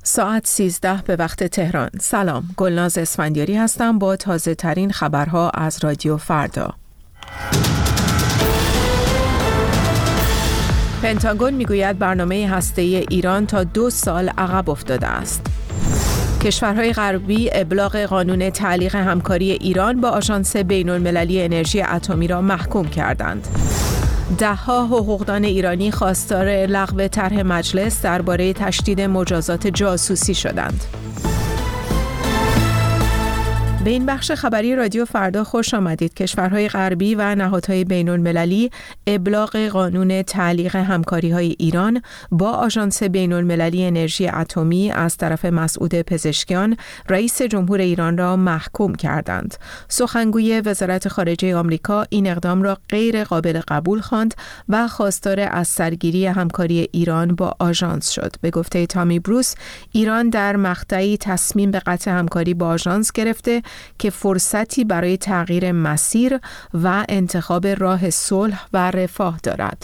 ساعت 13 به وقت تهران. سلام، گلناز اسفندیاری هستم با تازه ترین خبرها از رادیو فردا. پنتاگون میگوید برنامه هسته‌ای ایران تا 2 سال عقب افتاده است. کشورهای غربی ابلاغ قانون تعلیق همکاری ایران با آژانس بین‌المللی انرژی اتمی را محکوم کردند. ده‌ها حقوقدان ایرانی خواستار لغو طرح مجلس درباره تشدید مجازات جاسوسی شدند. به این بخش خبری رادیو فردا خوش آمدید. کشورهای غربی و نهادهای بین‌المللی ابلاغ قانون تعلیق همکاری‌های ایران با آژانس بین‌المللی انرژی اتمی از طرف مسعود پزشکیان رئیس جمهور ایران را محکوم کردند. سخنگوی وزارت خارجه آمریکا این اقدام را غیر قابل قبول خواند و خواستار از سرگیری همکاری ایران با آژانس شد. به گفته تامی بروس، ایران در مقطعی تصمیم به قطع همکاری با آژانس گرفته که فرصتی برای تغییر مسیر و انتخاب راه صلح و رفاه دارد.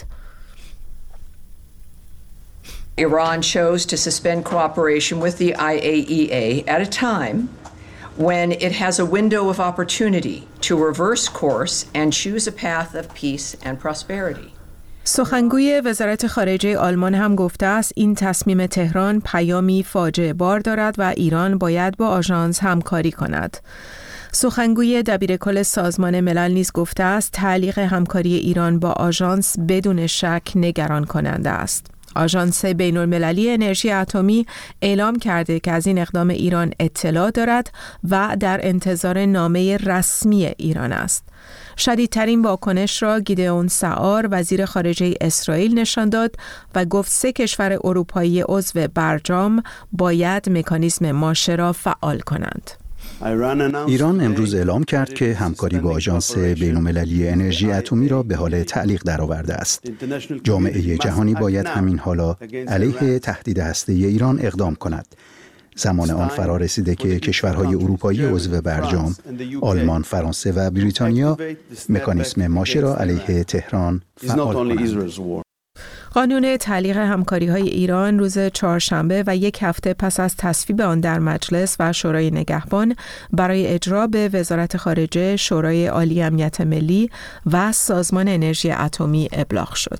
Iran chose to suspend cooperation with the IAEA at a time when it has a window of opportunity to reverse course and choose a path of peace and prosperity. سخنگوی وزارت خارجه آلمان هم گفته است این تصمیم تهران پیامی فاجعه بار دارد و ایران باید با آژانس همکاری کند. سخنگوی دبیرکل سازمان ملل نیز گفته است تعلیق همکاری ایران با آژانس بدون شک نگران کننده است. آژانس بین‌المللی انرژی اتمی اعلام کرده که از این اقدام ایران اطلاع دارد و در انتظار نامه رسمی ایران است. شدیدترین واکنش را گیدئون سعار وزیر خارجه اسرائیل نشان داد و گفت 3 کشور اروپایی عضو برجام باید مکانیزم ماشه را فعال کنند. ایران امروز اعلام کرد که همکاری با آژانس بین‌المللی انرژی اتمی را به حال تعلیق درآورده است. جامعه جهانی باید همین حالا علیه تهدید هسته‌ای ایران اقدام کند. زمان آن فرا رسیده که کشورهای اروپایی عضو برجام، آلمان، فرانسه و بریتانیا مکانیزم ماشه را علیه تهران فعال کنند. قانون تعلیق همکاری‌های ایران روز چهارشنبه و 1 هفته پس از تصویب آن در مجلس و شورای نگهبان برای اجرا به وزارت خارجه، شورای عالی امنیت ملی و سازمان انرژی اتمی ابلاغ شد.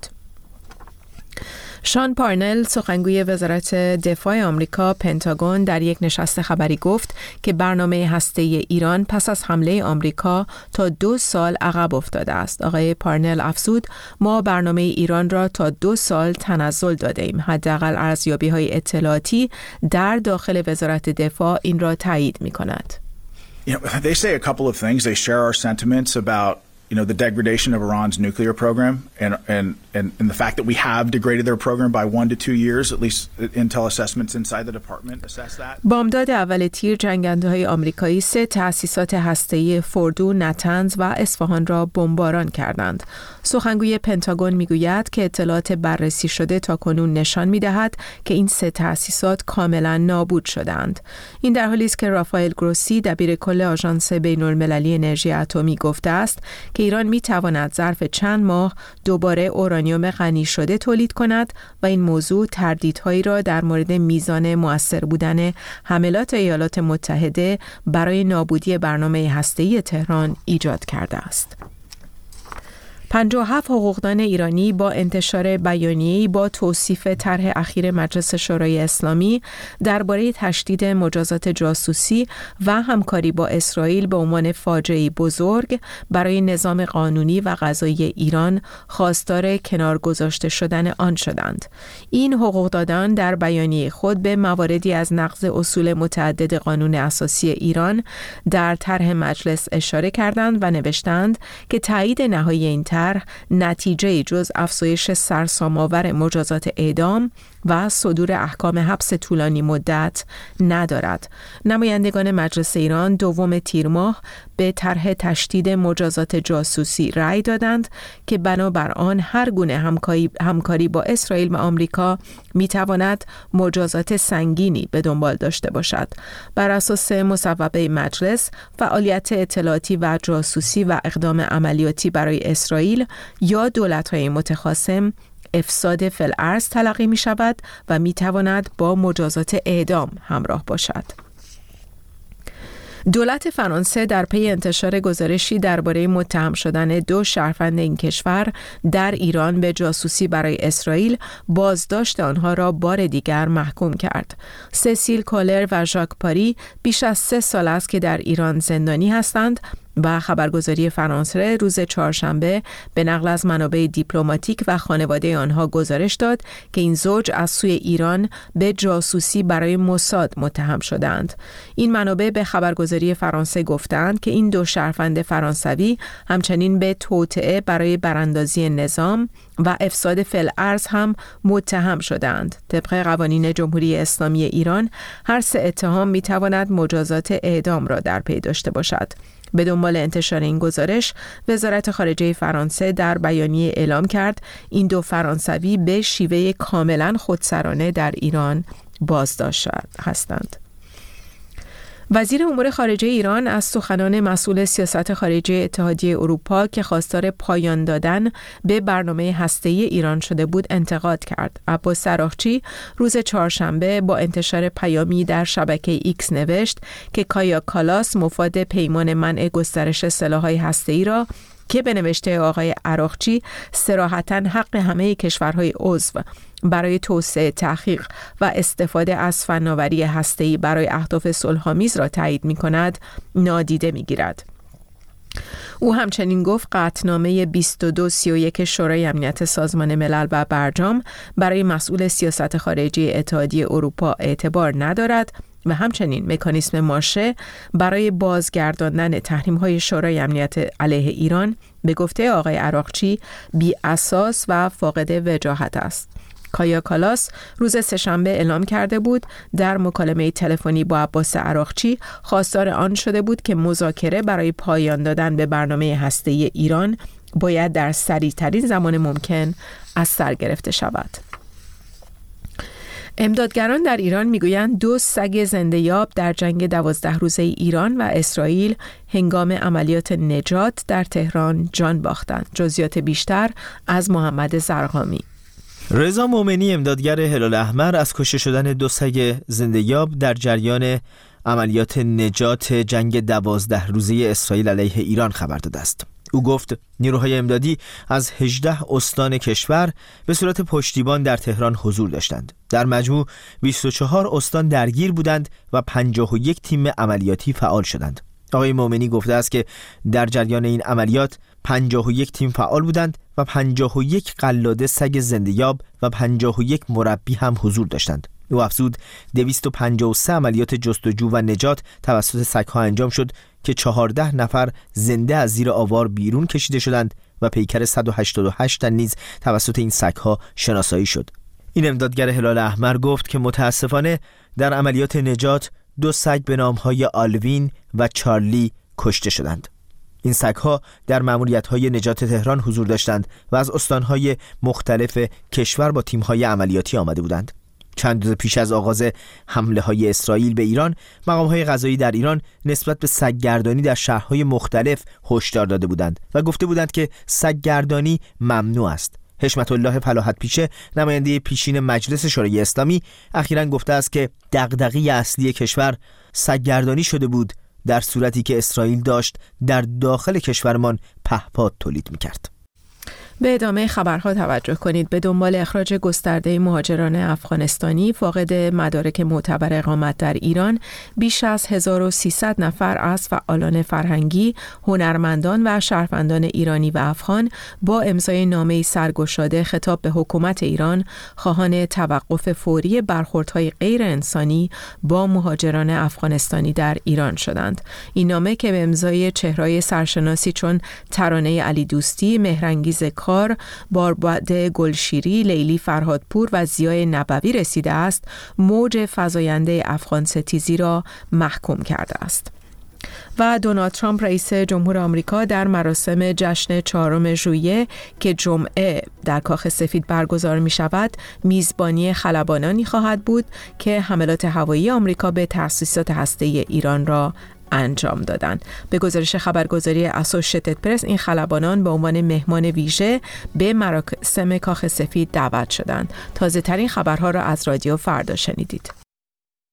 شان پارنل، سخنگوی وزارت دفاع آمریکا پنتاگون، در یک نشست خبری گفت که برنامه هسته‌ای ایران پس از حمله آمریکا تا 2 سال عقب افتاده است. آقای پارنل افزود: ما برنامه ایران را تا 2 سال تنزل داده ایم. حداقل ارزیابی‌های اطلاعاتی در داخل وزارت دفاع این را تایید می‌کند. They say a couple of things. They share our sentiments about the degradation of Iran's nuclear program and the fact that we have degraded their program by 1 to 2 years, at least intel assessments inside the department assess that. بامداد اول تیر جنگنده‌های آمریکایی 3 تأسیسات هسته‌ای فوردو، نتنز و اصفهان را بمباران کردند. سخنگوی پنتاگون میگوید که اطلاعات بررسی شده تاکنون نشان می‌دهد که این 3 تأسیسات کاملا نابود شدند. این در حالی است که رافائل گروسی، دبیرکل آژانس بین‌المللی انرژی اتمی، گفته است که ایران می‌تواند ظرف چند ماه دوباره اورانیوم غنی شده تولید کند و این موضوع تردیدهایی را در مورد میزان مؤثر بودن حملات ایالات متحده برای نابودی برنامه هسته‌ای تهران ایجاد کرده است. 57 حقوقدان ایرانی با انتشار بیانیه‌ای با توصیف طرح اخیر مجلس شورای اسلامی درباره تشدید مجازات جاسوسی و همکاری با اسرائیل به عنوان فاجعه‌ای بزرگ برای نظام قانونی و قضایی ایران خواستار کنار گذاشته شدن آن شدند. این حقوقدادان در بیانیه خود به مواردی از نقض اصول متعدد قانون اساسی ایران در طرح مجلس اشاره کردند و نوشتند که تایید نهایی این نتیجه جز افزایش سرسام‌آور مجازات اعدام و صدور احکام حبس طولانی مدت ندارد. نمایندگان مجلس ایران 2 تیر ماه به طرح تشدید مجازات جاسوسی رأی دادند که بنابر آن هر گونه همکاری با اسرائیل و آمریکا میتواند مجازات سنگینی به دنبال داشته باشد. بر اساس مصوبه مجلس، فعالیت اطلاعاتی و جاسوسی و اقدام عملیاتی برای اسرائیل یا دولت‌های متخاصم افساد فی‌الارض تلقی می شود و می تواند با مجازات اعدام همراه باشد. دولت فرانسه در پی انتشار گزارشی درباره متهم شدن 2 شهروند این کشور در ایران به جاسوسی برای اسرائیل بازداشت آنها را بار دیگر محکوم کرد. سسیل کولر و ژاک پاری بیش از 3 سال است که در ایران زندانی هستند و خبرگزاری فرانسه روز چهارشنبه به نقل از منابع دیپلماتیک و خانواده آنها گزارش داد که این زوج از سوی ایران به جاسوسی برای موساد متهم شدند. این منابع به خبرگزاری فرانسه گفتند که این 2 شهروند فرانسوی همچنین به توطئه برای براندازی نظام و افساد فی‌الارض هم متهم شدند. طبق قوانین جمهوری اسلامی ایران هر 3 اتهام می‌تواند مجازات اعدام را در پی داشته باشد. به دنبال انتشار این گزارش، وزارت خارجه فرانسه در بیانیه اعلام کرد این 2 فرانسوی به شیوه کاملا خودسرانه در ایران بازداشت هستند. وزیر امور خارجه ایران از سخنان مسئول سیاست خارجی اتحادیه اروپا که خواستار پایان دادن به برنامه هسته‌ای ایران شده بود انتقاد کرد. عباس عراقچی روز چهارشنبه با انتشار پیامی در شبکه ایکس نوشت که کایا کالاس مفاد پیمان منع گسترش سلاح‌های هسته‌ای را که به نوشته آقای عراقچی صراحتاً حق همه کشورهای عضو برای توسعه، تحقیق و استفاده از فناوری هسته‌ای برای اهداف صلح‌آمیز را تایید می‌کند، نادیده می‌گیرد. او همچنین گفت قطعنامه 2231 شورای امنیت سازمان ملل و برجام برای مسئول سیاست خارجی اتحادیه اروپا اعتبار ندارد و همچنین مکانیسم ماشه برای بازگرداندن تحریم‌های شورای امنیت علیه ایران به گفته آقای عراقچی بی اساس و فاقد وجاهت است. کایا کالاس روز سه‌شنبه اعلام کرده بود در مکالمه تلفنی با عباس عراقچی خواستار آن شده بود که مذاکره برای پایان دادن به برنامه هسته‌ای ایران باید در سریع‌ترین زمان ممکن از سر گرفته شود. امدادگران در ایران میگویند 2 سگ زنده یاب در جنگ 12 روزه ایران و اسرائیل هنگام عملیات نجات در تهران جان باختند. جزئیات بیشتر از محمد زرقامی. رضا مومنی امدادگر هلال احمر از کشته شدن 2 سگ زنده یاب در جریان عملیات نجات جنگ 12 روزه اسرائیل علیه ایران خبر داده است. او گفت نیروهای امدادی از 18 استان کشور به صورت پشتیبان در تهران حضور داشتند. در مجموع 24 استان درگیر بودند و 51 تیم عملیاتی فعال شدند. آقای مومنی گفته است که در جریان این عملیات 51 تیم فعال بودند و 51 قلاده سگ زنده‌یاب و 51 مربی هم حضور داشتند. او افزود 253 عملیات جستجو و نجات توسط سگ‌ها انجام شد که 14 نفر زنده از زیر آوار بیرون کشیده شدند و پیکر 188 تن نیز توسط این سگ‌ها شناسایی شد. این امدادگر هلال احمر گفت که متاسفانه در عملیات نجات 2 سگ به نام‌های آلوین و چارلی کشته شدند. این سگ‌ها در مأموریت‌های نجات تهران حضور داشتند و از استان‌های مختلف کشور با تیم‌های عملیاتی آمده بودند. چند روز پیش از آغاز حمله‌های اسرائیل به ایران، مقام‌های قضایی در ایران نسبت به سگ‌گردانی در شهرهای مختلف هشدار داده بودند و گفته بودند که سگ‌گردانی ممنوع است. حشمت الله فلاحت پیشه، نماینده پیشین مجلس شورای اسلامی، اخیراً گفته است که دغدغه اصلی کشور سگ‌گردانی شده بود در صورتی که اسرائیل داشت در داخل کشورمان پهپاد تولید می‌کرد. به ادامه خبرها توجه کنید. به دنبال اخراج گسترده مهاجران افغانستانی فاقد مدارک معتبر اقامت در ایران، بیش از 1300 نفر از فعالان فرهنگی، هنرمندان و شهروندان ایرانی و افغان با امضای نامه‌ای سرگشاده خطاب به حکومت ایران خواهان توقف فوری برخوردهای غیر انسانی با مهاجران افغانستانی در ایران شدند. این نامه که به امضای چهره‌های سرشناسی چون ترانه علی دوستی، مهرانگیز باربد گلشیری، لیلی فرهادپور و ضیای نبوی رسیده است، موج فزاینده افغان ستیزی را محکوم کرده است. و دونالد ترامپ رئیس جمهور آمریکا در مراسم جشن 4 ژوئیه که جمعه در کاخ سفید برگزار می شود، میزبانی خلبانانی خواهد بود که حملات هوایی آمریکا به تأسیسات هسته‌ای ایران را انجام دادند. به گزارش خبرگزاری اسوشیتد پرس، این خلبانان به عنوان مهمان ویژه به مراسم کاخ سفید دعوت شدند. تازه ترین خبرها را از رادیو فردا شنیدید.